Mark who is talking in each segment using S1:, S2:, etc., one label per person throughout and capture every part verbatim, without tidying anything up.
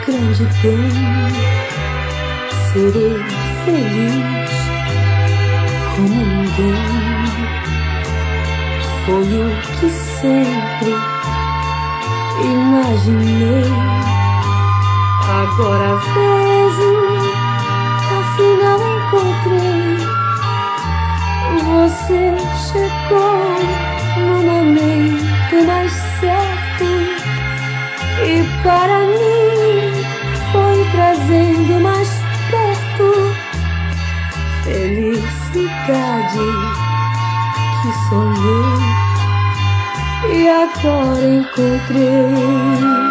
S1: grande bem. Serei feliz como ninguém. Foi o que sempre imaginei. Agora vejo, afinal encontrei. Você chegou no momento mais certo, e para mim foi trazendo mais perto felicidade que sonhei e agora encontrei.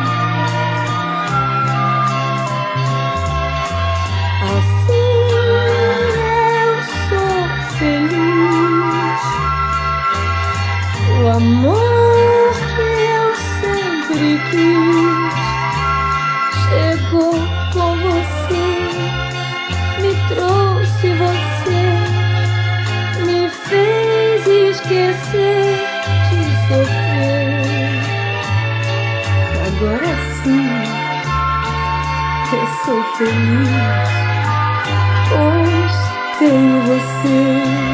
S1: O amor que eu sempre quis chegou com você, me trouxe você, me fez esquecer de sofrer. Agora sim eu sou feliz, pois tenho você.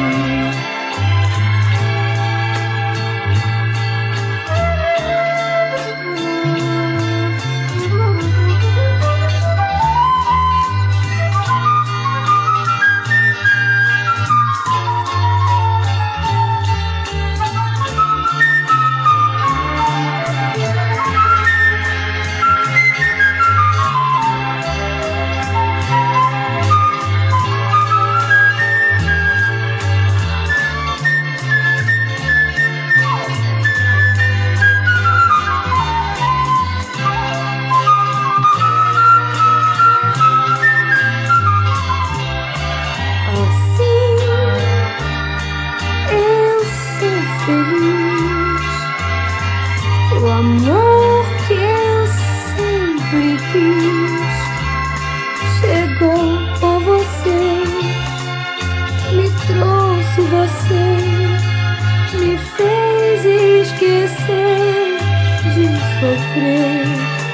S1: O amor que eu sempre quis chegou com você, me trouxe você, me fez esquecer de sofrer.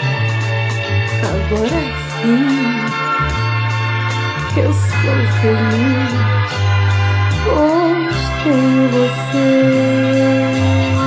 S1: Agora sim eu sou feliz, pois tenho você.